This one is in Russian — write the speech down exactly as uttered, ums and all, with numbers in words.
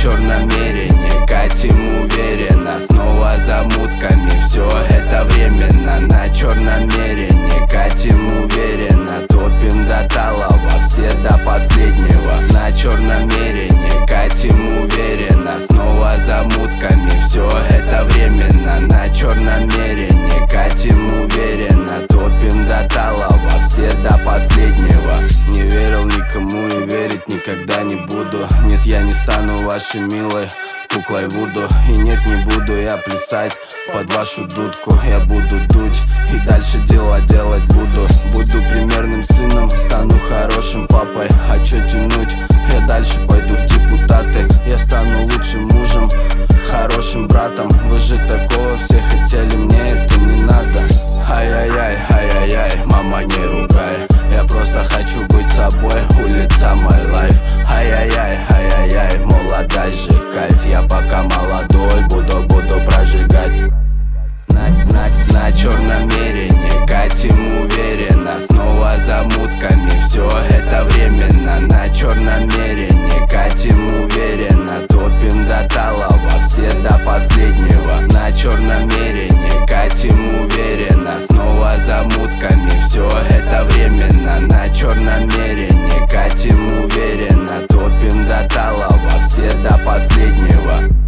черном мерине, катим уверенно, снова за мутками, все это временно. На черном мерине, катим уверенно, топим до талого, все до последнего. На черном мерине, катим уверенно, снова за мутками, все это временно. На черном мерине, катим уверенно, топим до талого, все до последнего. Не верил никому и верить никогда не буду. Нет, я не стану вашей милой куклой Вуду. И нет, не буду я плясать под вашу дудку. Я буду дуть и дальше дела делать буду. Буду примерным сыном, стану хорошим папой. А чё тянуть? Я дальше пойду в депутаты. Я стану лучшим мужем, хорошим братом. Вы же такого все хотели, мне это не надо. Ай-яй-яй, ай-яй-яй, мама, не ругай. Я просто хочу быть собой, улица мой лайф. Ай-яй-яй, ай-яй-яй, молодой же кайф. Я пока молодой, буду, буду прожигать. На, на, на черном мерине, катим уверенно, снова за мутками, все это временно. На черном мерине, катим уверенно, топим до талого, все до последнего. На черном мерине, катим уверенно, снова за мутками, все это временно. На черном мерине, катим уверенно, топим до талого, все до последнего.